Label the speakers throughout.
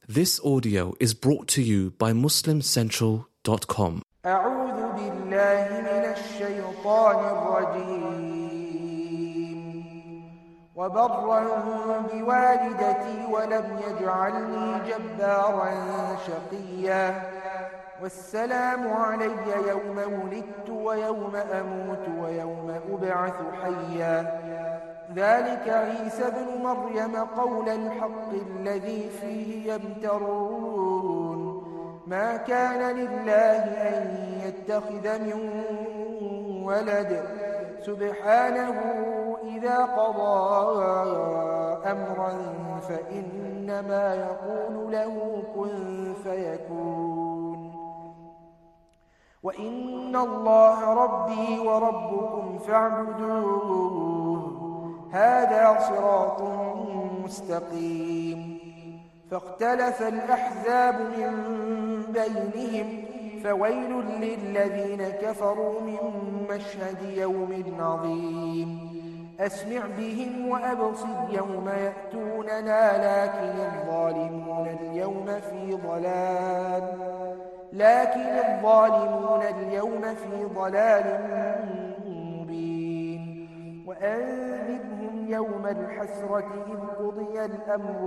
Speaker 1: This audio is brought to you by MuslimCentral.com.
Speaker 2: أعوذ بالله من الشيطان الرجيم وبرا بوالدتي ولم يجعلني جبارا شقيا والسلام علي يوم ولدت ويوم أموت ويوم أبعث حيا ذلك عيسى ابن مريم قول الحق الذي فيه يمترون ما كان لله أن يتخذ من ولد سبحانه إذا قضى أمرا فإنما يقول له كن فيكون وإن الله ربي وربكم فاعبدوه هذا صراط مستقيم فاختلف الأحزاب من بينهم فويل للذين كفروا من مشهد يوم عظيم أسمع بهم وأبصر يوم يأتوننا لكن الظالمون اليوم في ضلال مبين وأنذرهم يوم الحسرة إذ قضي الأمر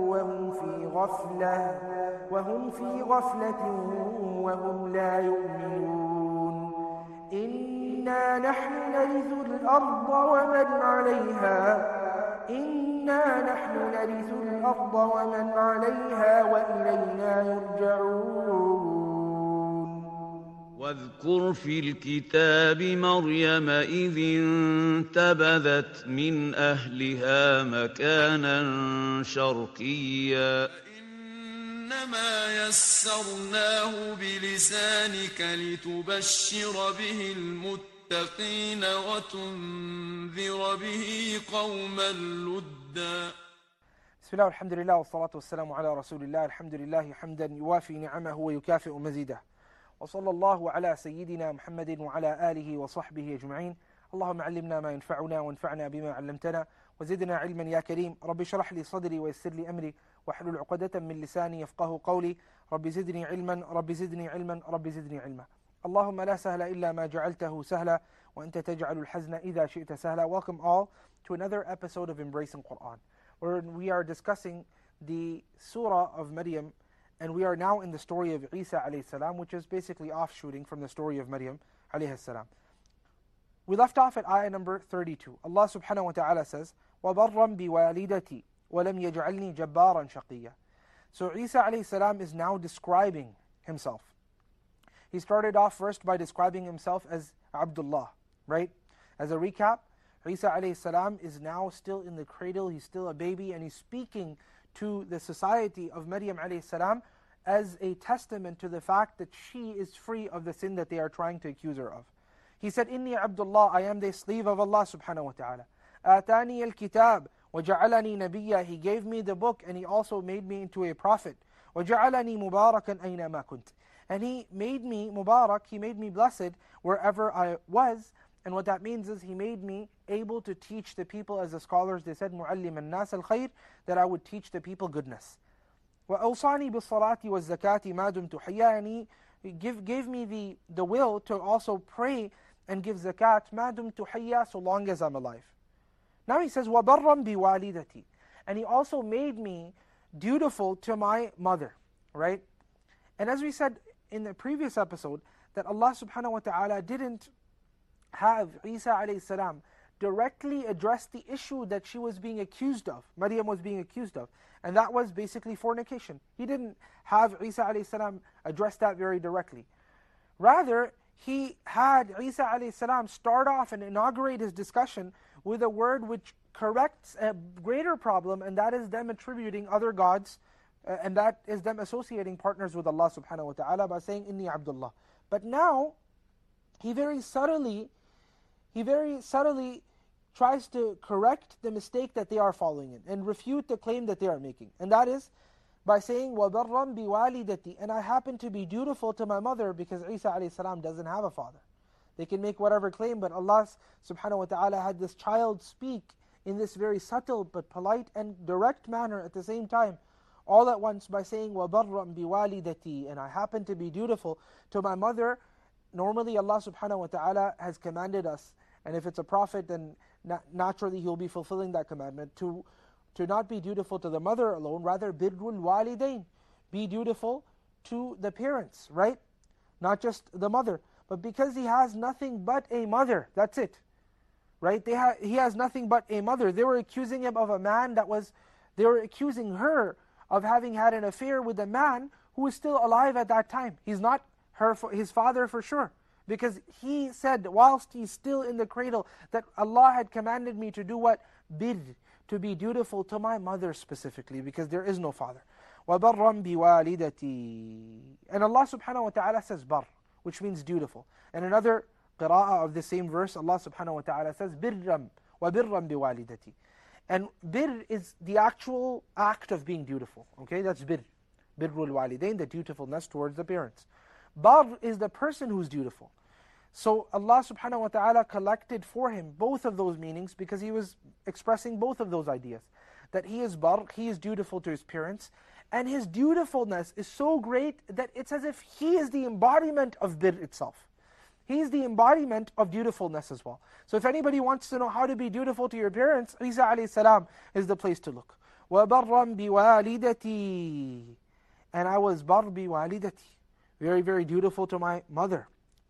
Speaker 2: وهم في غفلة وهم لا يؤمنون إنا نحن نرث الأرض ومن عليها وإلينا يرجعون
Speaker 3: واذكر في الكتاب مريم إذ انتبذت من أهلها مكانا شرقيا إنما يسرناه بلسانك لتبشر به المتقين وتنذر به قوما لدا
Speaker 2: بسم الله والحمد لله والصلاة والسلام على رسول الله الحمد لله حمدا يوافي نعمه ويكافئ مزيده وصلى الله على سيدنا محمد وعلى آله وصحبه أجمعين اللهم علمنا ما ينفعنا وانفعنا بما علمتنا وزدنا علما يا كريم رب اشرح لي صدري ويسر لي أمري واحلل عقدة من لساني يفقه قولي رب زدني علما رب زدني علما رب زدني علما اللهم لا سهل إلا ما جعلته سهلا وأنت تجعل الحزن إذا شئت سهلا. Welcome all to another episode of Embracing Quran, where we are discussing the surah of Maryam, and we are now in the story of Isa alayhi salam, which is basically offshooting from the story of Maryam alayhi salam. We left off at ayah number 32. Allah subhanahu wa ta'ala says, وَبَرًّا بِوَالِدَتِي وَلَمْ يَجْعَلْنِي جَبَّارًا شَقِيًّا. So Isa alayhi salam is now describing himself. He started off first by describing himself as Abdullah, right? As a recap, Isa alayhi salam is now still in the cradle, he's still a baby, and he's speaking to the society of Maryam alayhi salam as a testament to the fact that she is free of the sin that they are trying to accuse her of. He said, Inni Abdullah, I am the slave of Allah subhanahu wa ta'ala. Atani al-kitab وَجَعَلَنِي نَبِيًّا. He gave me the book and He also made me into a prophet. وَجَعَلَنِي مُبَارَكًا أَيْنَمَا كُنْتِ. And He made me Mubarak, He made me blessed wherever I was. And what that means is He made me able to teach the people, as the scholars, they said, مُعَلِّمَ النَّاسَ الْخَيْرِ, that I would teach the people goodness. وَأَوْصَانِي بِالصَّلَاةِ وَالزَّكَاةِ مَا دُمْتُ حَيًّا. And He gave me the will to also pray and give zakat, مَا دُمْتُ حَيًّا, so long as I'm alive. Now He says, وَبَرًّا بِوَالِدَتِي. And He also made me dutiful to my mother, right? And as we said in the previous episode, that Allah subhanahu wa ta'ala didn't have Isa alayhi salam directly address the issue that she was being accused of, Maryam was being accused of, and that was basically fornication. He didn't have Isa alayhi salam address that very directly. Rather, He had Isa alayhi salam start off and inaugurate his discussion with a word which corrects a greater problem, and that is them attributing other gods, and that is them associating partners with Allah subhanahu wa ta'ala by saying, Inni Abdullah. But now, He very subtly tries to correct the mistake that they are following in and refute the claim that they are making. And that is by saying, وَبَرًّا بِوَالِدَتِي. And I happen to be dutiful to my mother, because Isa alayhi salam doesn't have a father. They can make whatever claim, but Allah subhanahu wa ta'ala had this child speak in this very subtle but polite and direct manner at the same time. all at once by saying وَبَرًّا بِوَالِدَتِي, and I happen to be dutiful to my mother. Normally Allah subhanahu wa ta'ala has commanded us, and if it's a prophet then naturally he'll be fulfilling that commandment, to not be dutiful to the mother alone, rather birrul walidain, be dutiful to the parents, right? Not just the mother. But because he has nothing but a mother, that's it, right? He has nothing but a mother. They were accusing him of a man they were accusing her of having had an affair with a man who was still alive at that time. He's not his father for sure. Because he said, whilst he's still in the cradle, that Allah had commanded me to do what? Bir, to be dutiful to my mother specifically, because there is no father. وَبَرًّا بِوَالِدَتِي. And Allah subhanahu wa ta'ala says bar, which means dutiful. And another qira'ah of the same verse, Allah subhanahu wa ta'ala says birram, وَبِرًّا بِوَالِدَتِي. And bir is the actual act of being dutiful. Okay, that's bir. Birrul walidain, the dutifulness towards the parents. Bar is the person who's dutiful. So Allah subhanahu wa ta'ala collected for him both of those meanings, because he was expressing both of those ideas. That he is bar, he is dutiful to his parents, and his dutifulness is so great that it's as if he is the embodiment of bir itself. He is the embodiment of dutifulness as well. So if anybody wants to know how to be dutiful to your parents, Isa alayhi salam is the place to look. وَبَرًّا بِوَالِدَتِي. And I was bar biwalidati, very, very dutiful to my mother.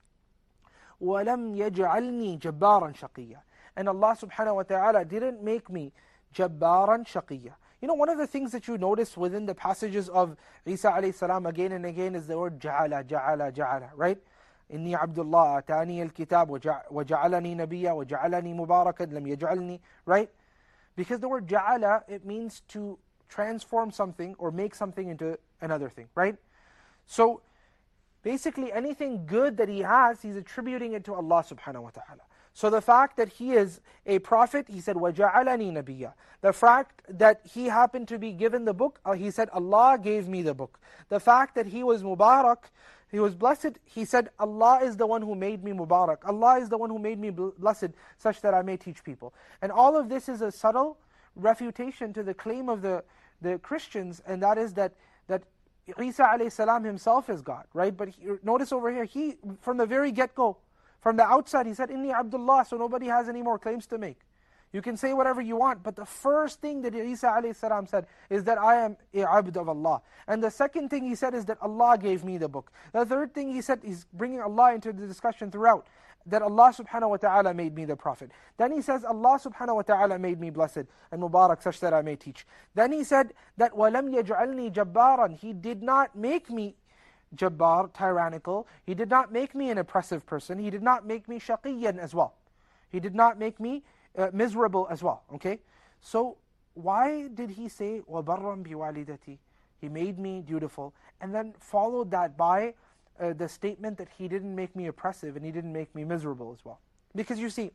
Speaker 2: وَلَمْ يَجْعَلْنِي جَبَّارًا شَقِيًّا. And Allah subhanahu wa ta'ala didn't make me jabbaran shaqiyya. You know, one of the things that you notice within the passages of Isa alayhi salam again and again is the word ja'ala, ja'ala, ja'ala, right? إِنِّي عَبْدُ اللَّهِ آتَانِيَ الْكِتَابَ وَجَعَلَنِي نَبِيًّا وَجَعَلَنِي مُبَارَكًا لَمْ يَجْعَلْنِي, right? Because the word ja'ala, it means to transform something or make something into another thing, right? So basically anything good that he has, he's attributing it to Allah subhanahu wa ta'ala. So the fact that he is a prophet, he said, وَجَعَلَنِي نَبِيًّا. The fact that he happened to be given the book, he said, Allah gave me the book. The fact that he was Mubarak, he was blessed, he said, Allah is the one who made me Mubarak. Allah is the one who made me blessed, such that I may teach people. And all of this is a subtle refutation to the claim of the Christians, and that is that Isa alayhi salam himself is God, right? But notice over here, he, from the very get-go, from the outside, he said, Inni Abdullah, so nobody has any more claims to make. You can say whatever you want, but the first thing that Isa alayhi salam said is that I am a abd of Allah. And the second thing he said is that Allah gave me the book. The third thing he said, he's bringing Allah into the discussion throughout, that Allah subhanahu wa ta'ala made me the prophet. Then he says, Allah subhanahu wa ta'ala made me blessed and Mubarak, such that I may teach. Then he said that وَلَمْ يَجْعَلْنِي جَبَّارًا. He did not make me jabbar, tyrannical. He did not make me an oppressive person. He did not make me shaqiyyan as well. He did not make me miserable as well, okay? So why did he say وَبَرًّا بِوَالِدَتِي? He made me dutiful, and then followed that by the statement that he didn't make me oppressive and he didn't make me miserable as well. Because you see,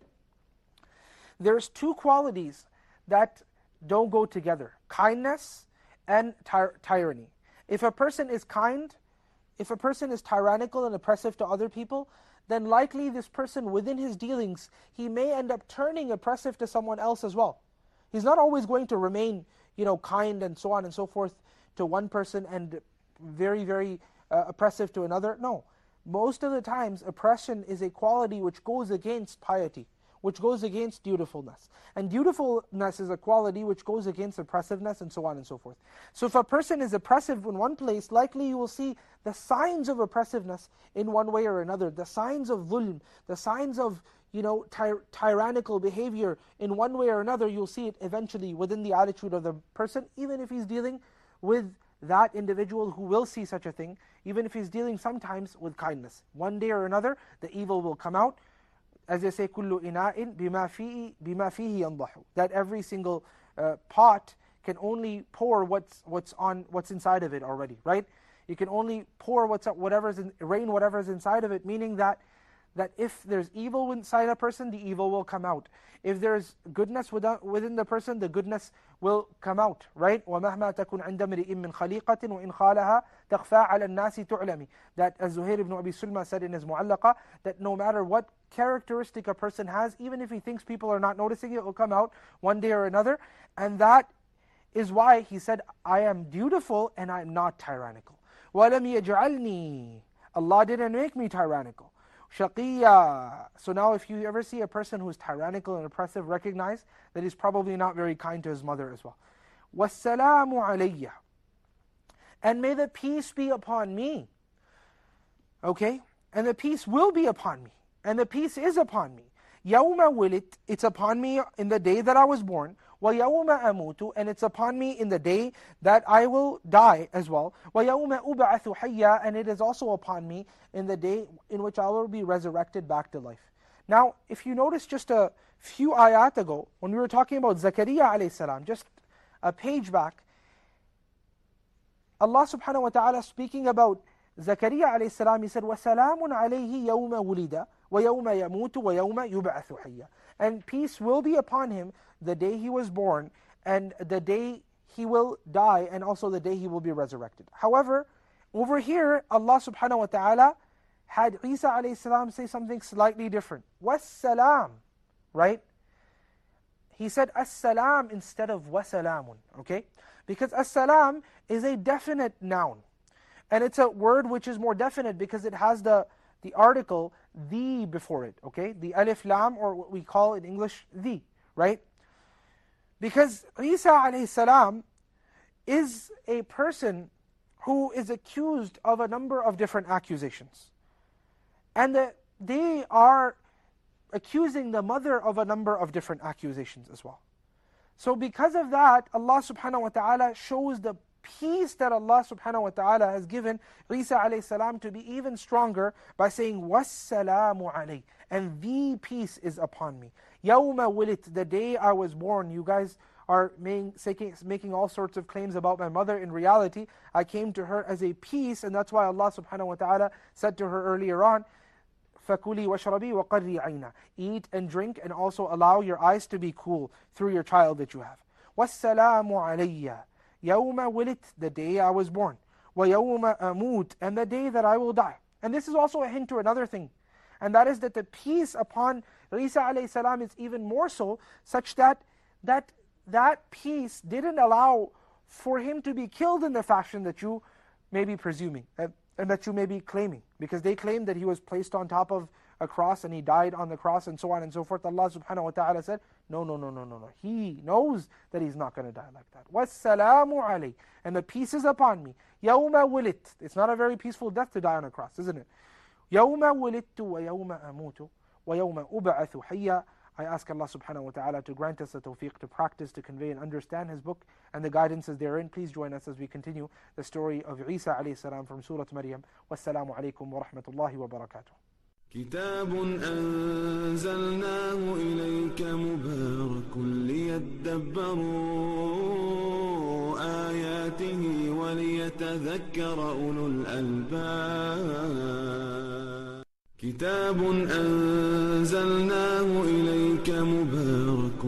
Speaker 2: there's two qualities that don't go together: kindness and tyranny. If a person is kind, if a person is tyrannical and oppressive to other people, then likely this person within his dealings, he may end up turning oppressive to someone else as well. He's not always going to remain, kind and so on and so forth to one person and very, very oppressive to another. No. Most of the times, oppression is a quality which goes against piety, which goes against dutifulness. And dutifulness is a quality which goes against oppressiveness and so on and so forth. So if a person is oppressive in one place, likely you will see the signs of oppressiveness in one way or another, the signs of dhulm, the signs of tyrannical behavior in one way or another. You'll see it eventually within the attitude of the person, even if he's dealing with that individual who will see such a thing, even if he's dealing sometimes with kindness. One day or another, the evil will come out. As they say, كُلُّ إِنَاءٍ بِمَا فِيهِ يَنْضَحُ. That every single pot can only pour what's inside of it already, right? You can only pour rain whatever's inside of it, meaning that if there's evil inside a person, the evil will come out. If there's goodness within the person, the goodness will come out, right? وَمَهْمَا تَكُنْ عِنْدَ مْرِئٍ مِّنْ خَلِيقَةٍ وَإِنْ خَالَهَا تَخْفَى عَلَى النَّاسِ تُعْلَمِ. That as Zuhair ibn Abi Sulma said in his Mu'allaqa, that no matter what characteristic a person has, even if he thinks people are not noticing it, will come out one day or another. And that is why he said, I am dutiful and I'm not tyrannical. وَلَمْ يَجْعَلْنِي, Allah didn't make me tyrannical. شَقِيًّا. So now if you ever see a person who is tyrannical and oppressive, recognize that he's probably not very kind to his mother as well. وَالسَّلَامُ عَلَيَّ. And may the peace be upon me. Okay? And the peace will be upon me. And the peace is upon me. يَوْمَ وُلِدْ, it's upon me in the day that I was born. وَيَوْمَ أَمُوتُ, and it's upon me in the day that I will die as well. وَيَوْمَ أُبْعَثُ حَيًّا, and it is also upon me in the day in which I will be resurrected back to life. Now, if you notice just a few ayat ago, when we were talking about Zakaria alayhi salam, just a page back, Allah subhanahu wa ta'ala speaking about Zakaria alayhi salam, He said, وَسَلَامٌ عَلَيْهِ يَوْمَ وُلِدَ وَيَوْمَ يَمُوتُ وَيَوْمَ يُبْعَثُ حَيًّا. And peace will be upon him the day he was born, and the day he will die, and also the day he will be resurrected. However, over here, Allah subhanahu wa ta'ala had Isa alayhi salam say something slightly different. وَالسَّلَامُ, right? He said as-salam instead of wasalamun, okay? Because as-salam is a definite noun. And it's a word which is more definite because it has the article, the, before it, okay? The alif lam, or what we call in English, the, right? Because Isa alayhi salam is a person who is accused of a number of different accusations. And they are accusing the mother of a number of different accusations as well. So because of that, Allah subhanahu wa ta'ala shows the peace that Allah subhanahu wa ta'ala has given Isa alayhi salam to be even stronger by saying, وَالسَّلَامُ عَلَيْهِ, and the peace is upon me. يَوْمَ وُلِدْ, the day I was born. You guys are making all sorts of claims about my mother. In reality, I came to her as a peace, and that's why Allah subhanahu wa ta'ala said to her earlier on, فَكُلِي وَاشْرَبِي وَقَرِّي عَيْنًا, eat and drink, and also allow your eyes to be cool through your child that you have. وَالسَّلَامُ عَلَيَّ يَوْمَ وُلِدْ, the day I was born. وَيَوْمَ أَمُوتُ, and the day that I will die. And this is also a hint to another thing, and that is that the peace upon Isa alayhi salam is even more so, such that peace didn't allow for him to be killed in the fashion that you may be presuming, and that you may be claiming. Because they claim that he was placed on top of a cross and he died on the cross and so on and so forth. Allah subhanahu wa ta'ala said, no. He knows that he's not going to die like that. وَالسَّلَامُ عَلَيْهِ, and the peace is upon me. يَوْمَ وُلِدْتُ, it's not a very peaceful death to die on a cross, isn't it? يَوْمَ وُلِدْتُ وَيَوْمَ أَمُوتُ وَيَوْمَ أُبْعَثُ حَيًّا. I ask Allah subhanahu wa ta'ala to grant us the tawfiq to practice, to convey and understand His book and the guidances therein. Please join us as we continue the story of Isa alayhi salam from Surah Maryam. Wassalamu alaikum wa rahmatullahi wa barakatuh.
Speaker 4: كتاب أنزلناه إليك مبارك ليدبروا آياته وليتذكر أولو الألباب. كتاب أنزلناه إليك مبارك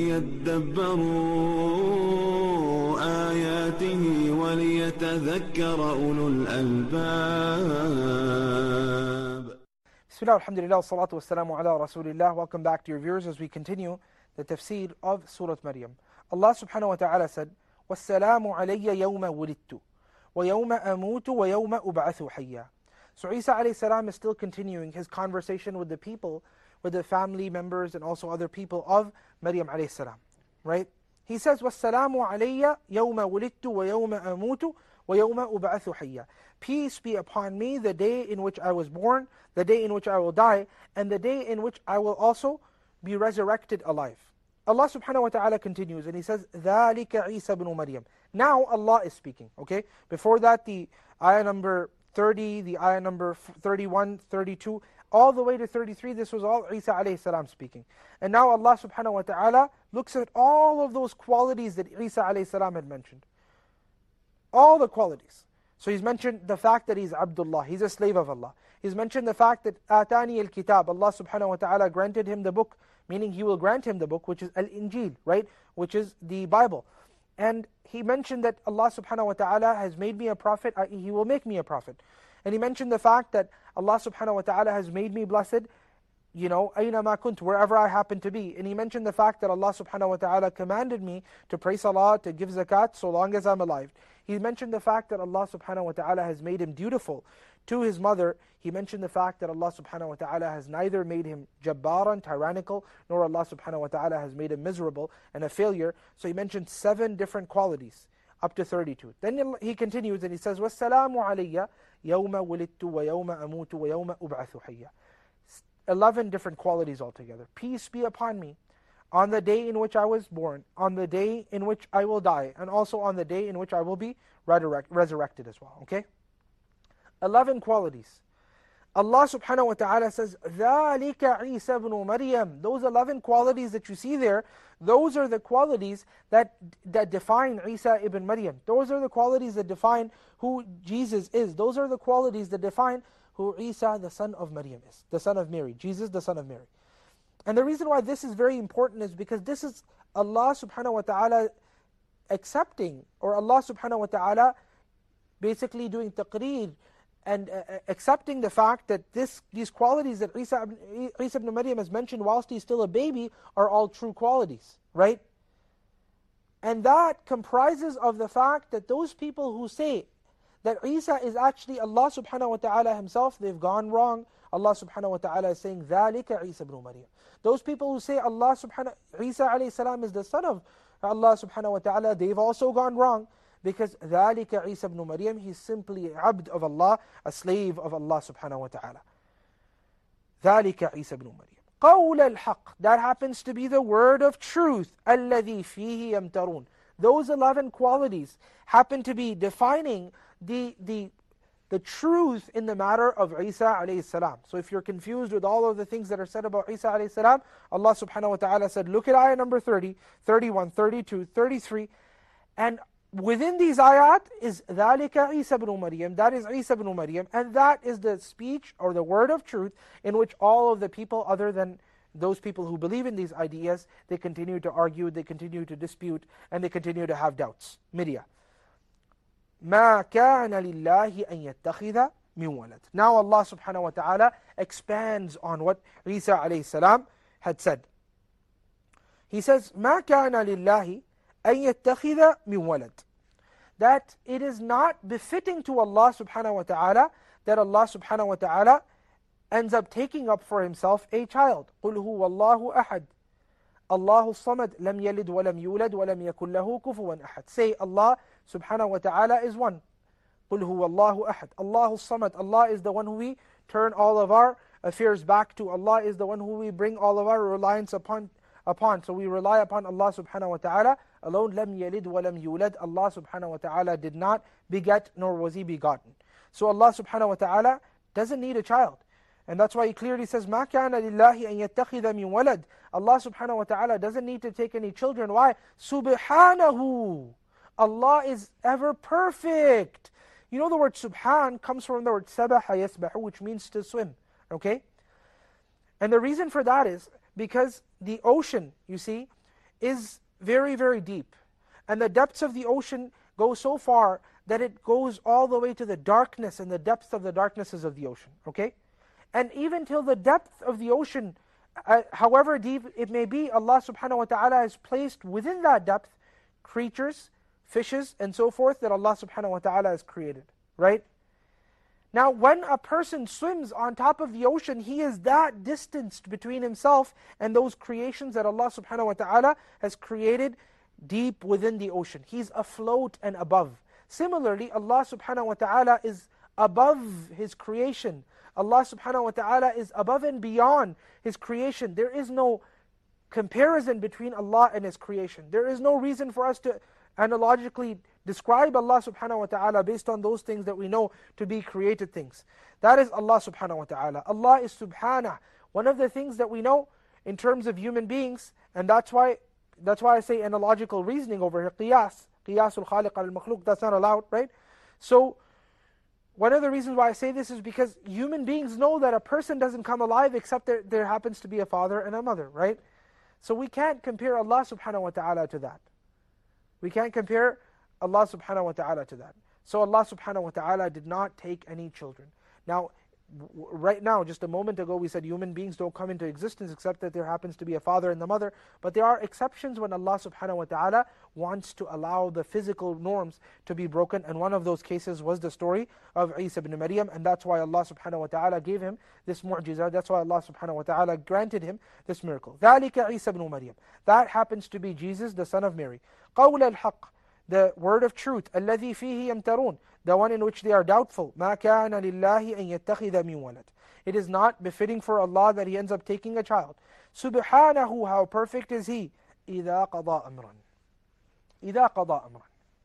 Speaker 4: ليدبروا آياته وليتذكر أولو الألباب.
Speaker 2: Bismillah, alhamdulillah, salatu wassalamu ala rasulillah. Welcome back, dear viewers, as we continue the tafsir of Surah Maryam. Allah subhanahu wa ta'ala said, وَالسَّلَامُ عَلَيَّ يَوْمَ وُلِدْتُ وَيَوْمَ أَمُوتُ وَيَوْمَ أُبْعَثُ حَيًّا. So Isa alayhi salam is still continuing his conversation with the people, with the family members and also other people of Maryam alayhi salam, right? He says, وَالسَّلَامُ عَلَيَّ يَوْمَ وُلِدْتُ وَيَوْمَ أَمُوتُ وَيَوْمَ أُبْعَثُ حَيًّا. Peace be upon me the day in which I was born, the day in which I will die, and the day in which I will also be resurrected alive. Allah subhanahu wa ta'ala continues and He says, ذَلِكَ عِيسَى بْنُ مَرْيَمَ. Now Allah is speaking, okay? Before that, the ayah number 30, the ayah number 31, 32, all the way to 33, this was all Isa alayhi salam speaking. And now Allah subhanahu wa ta'ala looks at all of those qualities that Isa alayhi salam had mentioned. All the qualities. So He's mentioned the fact that He's Abdullah, He's a slave of Allah. He's mentioned the fact that Atani al-Kitab, Allah subhanahu wa ta'ala granted him the book, meaning He will grant him the book, which is Al-Injil, right? Which is the Bible. And He mentioned that Allah subhanahu wa ta'ala has made me a prophet, i.e. He will make me a prophet. And He mentioned the fact that Allah subhanahu wa ta'ala has made me blessed, أينما كنت, wherever I happen to be. And he mentioned the fact that Allah subhanahu wa ta'ala commanded me to pray salah, to give zakat, so long as I'm alive. He mentioned the fact that Allah subhanahu wa ta'ala has made him dutiful to his mother. He mentioned the fact that Allah subhanahu wa ta'ala has neither made him jabbaran, tyrannical, nor Allah subhanahu wa ta'ala has made him miserable and a failure. So he mentioned 7 different qualities, up to 32. Then he continues and he says, وَالسَّلَامُ عَلَيَّ يَوْمَ وُلِدْتُ وَيَوْمَ أَمُوتُ وَيَوْمَ أُبْعَثُ حَيًّا. 11 different qualities altogether. Peace be upon me on the day in which I was born, on the day in which I will die, and also on the day in which I will be resurrected as well. Okay? 11 qualities. Allah subhanahu wa ta'ala says, ذَلِكَ عِيسَى بْنُ مَرْيَمْ. Those 11 qualities that you see there, those are the qualities that define Isa ibn Maryam. Those are the qualities that define who Jesus is. Those are the qualities that define who Isa, the son of Maryam, is. The son of Mary. Jesus, the son of Mary. And the reason why this is very important is because this is Allah subhanahu wa ta'ala accepting, or Allah subhanahu wa ta'ala basically doing taqreer and accepting the fact that these qualities that Isa ibn Maryam has mentioned whilst he's still a baby are all true qualities, right? And that comprises of the fact that those people who say that Isa is actually Allah subhanahu wa ta'ala himself, they've gone wrong. Allah subhanahu wa ta'ala is saying, ذَلِكَ عِيسَى ibn Maryam. Those people who say Isa alayhi salam is the son of Allah subhanahu wa ta'ala, they've also gone wrong. Because ذَلِكَ عِيسَى ibn Maryam, he's simply abd of Allah, a slave of Allah subhanahu wa ta'ala. ذَلِكَ عِيسَى ibn Maryam. قَوْلَ الْحَقِّ. That happens to be the word of truth. الَّذِي فِيهِ يَمْتَرُونَ. Those 11 qualities happen to be defining the truth in the matter of Isa alayhi salam. So if you're confused with all of the things that are said about Isa alayhi salam, Allah subhanahu wa ta'ala said, look at ayah number 30, 31, 32, 33, and within these ayat is ذَلِكَ عِيسَى ibn Maryam. That is Isa ibn Maryam, and that is the speech or the word of truth in which all of the people other than those people who believe in these ideas, they continue to argue, they continue to dispute, and they continue to have doubts. Media. مَا كَانَ لِلَّهِ أَن يَتَّخِذَ مِن وَلَدٍ. Now Allah subhanahu wa ta'ala expands on what Isa alayhi salam had said. He says, مَا كَانَ لِلَّهِ أَن يَتَّخِذَ مِن وَلَدٍ. That it is not befitting to Allah subhanahu wa ta'ala that Allah subhanahu wa ta'ala ends up taking up for himself a child. قُلْ هُوَ اللَّهُ أَحَدٌ اللَّهُ الصَّمَدُ لَمْ يَلِدْ وَلَمْ يُولَدْ وَلَمْ يَكُنْ لَهُ كُفُوًا أَحَدٌ. Say, Allah subhanahu wa ta'ala is one. قُلْ هُوَ اللَّهُ أَحَدٌ اللَّهُ الصَّمَدُ. Allah is the one who we turn all of our affairs back to. Allah is the one who we bring all of our reliance upon. So we rely upon Allah subhanahu wa ta'ala alone. لَمْ يَلِدْ وَلَمْ يُولَدْ. Allah subhanahu wa ta'ala did not beget, nor was he begotten. So Allah subhanahu wa ta'ala doesn't need a child. And that's why he clearly says, مَا كَانَ لِلَّهِ أَن يَتَّخِذَ مِن وَلَدٍ. Allah subhanahu wa ta'ala doesn't need to take any children. Why? Subhanahu. Allah is ever perfect. You know the word subhan comes from the word sabaha yasbahu, which means to swim. Okay? And the reason for that is because the ocean, you see, is very, very deep. And the depths of the ocean go so far that it goes all the way to the darkness and the depths of the darknesses of the ocean. Okay? And even till the depth of the ocean, however deep it may be, Allah subhanahu wa ta'ala has placed within that depth creatures, fishes, and so forth that Allah subhanahu wa ta'ala has created. Right? Now, when a person swims on top of the ocean, he is that distanced between himself and those creations that Allah subhanahu wa ta'ala has created deep within the ocean. He's afloat and above. Similarly, Allah subhanahu wa ta'ala is above His creation. Allah subhanahu wa ta'ala is above and beyond His creation. There is no comparison between Allah and His creation. There is no reason for us to analogically describe Allah subhanahu wa ta'ala based on those things that we know to be created things. That is Allah subhanahu wa ta'ala. Allah is subhanah. One of the things that we know in terms of human beings, and that's why I say analogical reasoning over here, qiyasul khaliq al-makhluq, that's not allowed, right? So, one of the reasons why I say this is because human beings know that a person doesn't come alive except there happens to be a father and a mother, right? So we can't compare Allah subhanahu wa ta'ala to that. We can't compare Allah subhanahu wa ta'ala to that. So Allah subhanahu wa ta'ala did not take any children. Now, right now, just a moment ago, we said human beings don't come into existence except that there happens to be a father and the mother. But there are exceptions when Allah subhanahu wa ta'ala wants to allow the physical norms to be broken. And one of those cases was the story of Isa ibn Maryam. And that's why Allah subhanahu wa ta'ala gave him this mu'jiza. That's why Allah subhanahu wa ta'ala granted him this miracle. ذَلِكَ عِيسَى ibn Maryam. That happens to be Jesus, the son of Mary. قَوْلَ الْحَقِّ. The word of truth. الَّذِي فِيهِ يَمْتَرُونَ. The one in which they are doubtful. مَا كَانَ لِلَّهِ أَن يَتَّخِذَ مِنْ وَلَدٍ. It is not befitting for Allah that He ends up taking a child. سُبْحَانَهُ. How perfect is He. إِذَا قَضَى أَمْرًا. إِذَا قَضَى أَمْرًا.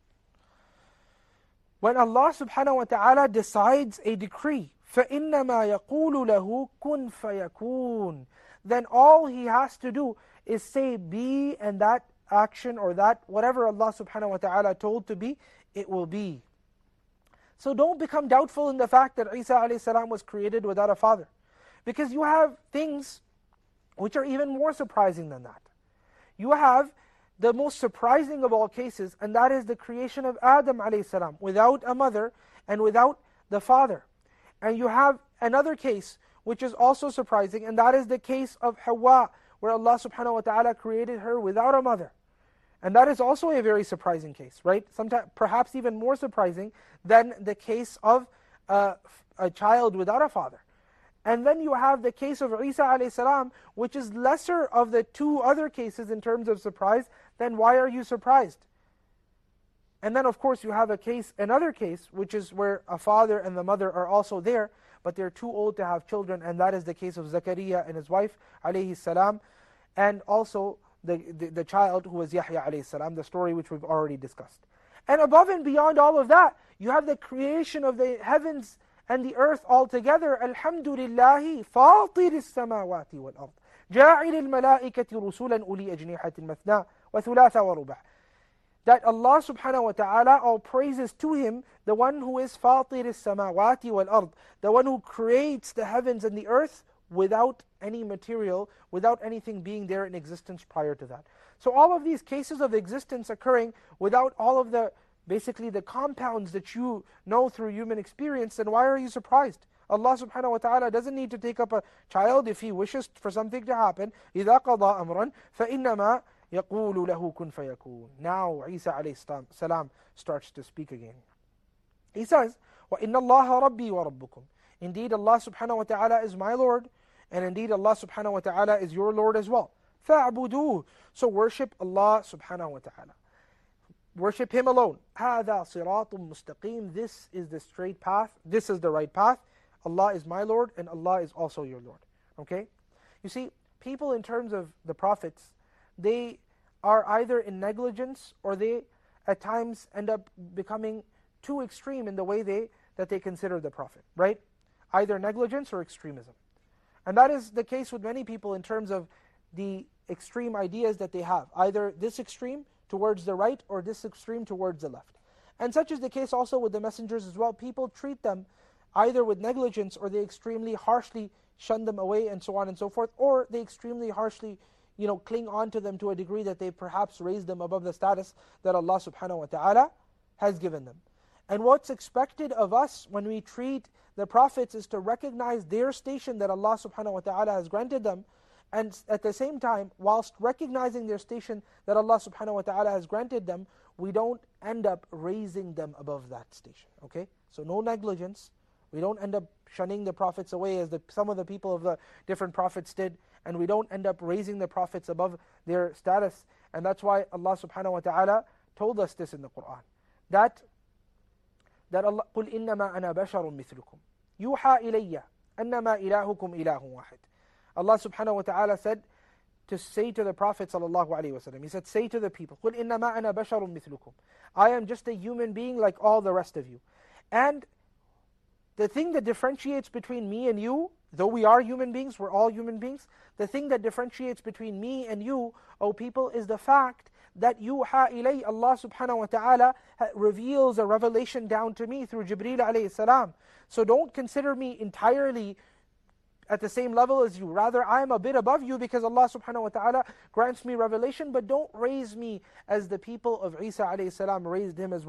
Speaker 2: When Allah subhanahu wa ta'ala decides a decree, فَإِنَّمَا يَقُولُ لَهُ كُنْ فَيَكُونَ. Then all He has to do is say be, and that action or that whatever Allah subhanahu wa ta'ala told to be, it will be. So don't become doubtful in the fact that Isa alayhi salam was created without a father. Because you have things which are even more surprising than that. You have the most surprising of all cases, and that is the creation of Adam alayhi salam without a mother and without the father. And you have another case which is also surprising, and that is the case of Hawa, where Allah subhanahu wa ta'ala created her without a mother. And that is also a very surprising case, right? Sometimes, perhaps even more surprising than the case of a child without a father. And then you have the case of Isa alayhi salam, which is lesser of the two other cases in terms of surprise. Then why are you surprised? And then of course you have another case, which is where a father and the mother are also there, but they're too old to have children, and that is the case of Zakaria and his wife alayhi salam, and also the child who was Yahya alayhi salam, the story which we've already discussed. And above and beyond all of that, you have the creation of the heavens and the earth altogether. Alhamdulillahi fatir as-samawati wal-ard, ja'il al-malaikati rusulan uli ajnihatin mathna wa thulatha wa ruba'. That Allah subhanahu wa ta'ala, all praises to Him, the one who is fatir as-samawati wal-ard, the one who creates the heavens and the earth without any material, without anything being there in existence prior to that. So all of these cases of existence occurring without all of basically the compounds that you know through human experience, then why are you surprised? Allah subhanahu wa ta'ala doesn't need to take up a child if He wishes for something to happen. إِذَا قَضَى أَمْرًا فَإِنَّمَا يَقُولُ لَهُ كُنْ فَيَكُونَ. Now Isa alayhi salam starts to speak again. He says, وَإِنَّ اللَّهَ رَبِّي وَرَبُّكُمْ. Indeed Allah subhanahu wa ta'ala is my Lord, and indeed Allah subhanahu wa ta'ala is your Lord as well. فَاعْبُدُوهُ. So worship Allah subhanahu wa ta'ala. Worship Him alone. هَذَا صِرَاطٌ مُسْتَقِيمٌ. This is the straight path. This is the right path. Allah is my Lord, and Allah is also your Lord. Okay? You see, people in terms of the prophets, they are either in negligence, or they at times end up becoming too extreme in the way that they consider the prophet, right? Either negligence or extremism. And that is the case with many people in terms of the extreme ideas that they have. Either this extreme towards the right, or this extreme towards the left. And such is the case also with the messengers as well. People treat them either with negligence, or they extremely harshly shun them away, and so on and so forth, or they extremely harshly cling on to them to a degree that they perhaps raise them above the status that Allah subhanahu wa ta'ala has given them. And what's expected of us when we treat the prophets is to recognize their station that Allah subhanahu wa ta'ala has granted them, and at the same time, whilst recognizing their station that Allah subhanahu wa ta'ala has granted them, we don't end up raising them above that station. Okay? So no negligence. We don't end up shunning the prophets away as some of the people of the different prophets did, and we don't end up raising the prophets above their status. And that's why Allah subhanahu wa ta'ala told us this in the Qur'an. That Allah, قُلْ إِنَّمَا أَنَا بَشَرٌ مِثْلُكُمْ يُوحَى إِلَيَّ أَنَّمَا إِلَهُكُمْ إِلَهٌ وَاحِدٌ. Allah subhanahu wa ta'ala said to say to the Prophet sallallahu alaihi wasallam, He said, say to the people, قُلْ إِنَّمَا أَنَا بَشَرٌ مِثْلُكُمْ. I am just a human being like all the rest of you. And the thing that differentiates between me and you, though we are human beings, we're all human beings, the thing that differentiates between me and you, O people, is the fact that yuha ilay, Allah subhanahu wa ta'ala reveals a revelation down to me through Jibreel alayhi salam. So don't consider me entirely at the same level as you. Rather, I am a bit above you because Allah subhanahu wa ta'ala grants me revelation, but don't raise me as the people of Isa alayhi salam raised him as well.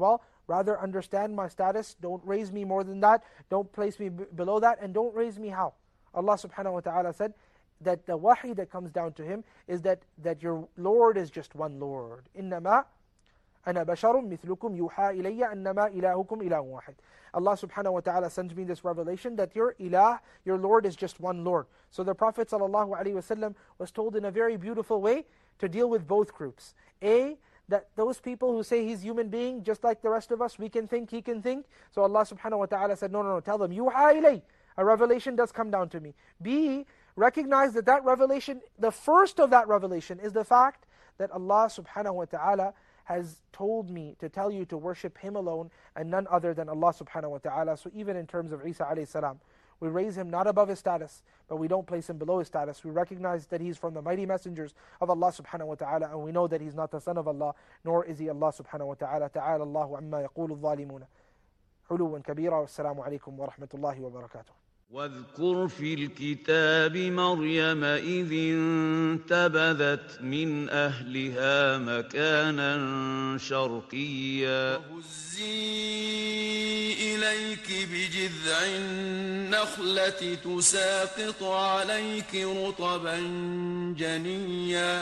Speaker 2: Rather understand my status, don't raise me more than that, don't place me below that, and don't raise me how? Allah subhanahu wa ta'ala said that the wahi that comes down to him is that your Lord is just one Lord. إِنَّمَا أَنَا بَشَرٌ مِثْلُكُمْ يُوحَى إِلَيَّ أَنَّمَا إِلَهُكُمْ إِلَهٌ وَاحِدٌ. Allah subhanahu wa ta'ala sends me this revelation that your ilah, your Lord is just one Lord. So the Prophet sallallahu alaihi wasallam was told in a very beautiful way to deal with both groups. A, that those people who say he's human being, just like the rest of us, we can think, he can think. So Allah subhanahu wa ta'ala said, no, tell them, yuha ilay, a revelation does come down to me. B, recognize that revelation, the first of that revelation is the fact that Allah subhanahu wa ta'ala has told me to tell you to worship Him alone and none other than Allah subhanahu wa ta'ala. So even in terms of Isa alayhi salam, we raise him not above his status, but we don't place him below his status. We recognize that he's from the mighty messengers of Allah subhanahu wa ta'ala, and we know that he's not the son of Allah, nor is he Allah subhanahu wa ta'ala. Ta'ala Allahu amma yaqulu adh-dhalimuna. Huluwan kabira. Wassalamu alaikum wa rahmatullahi wa barakatuh.
Speaker 3: واذكر في الكتاب مريم إذ انتبذت من أهلها مكانا شرقيا
Speaker 4: وهزي إليك بجذع النخلة تساقط عليك رطبا جنيا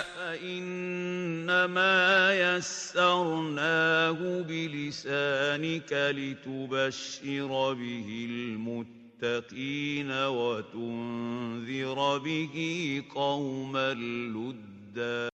Speaker 3: فإنما يسرناه بلسانك لتبشر به المتقين وتنذر به قوما لدا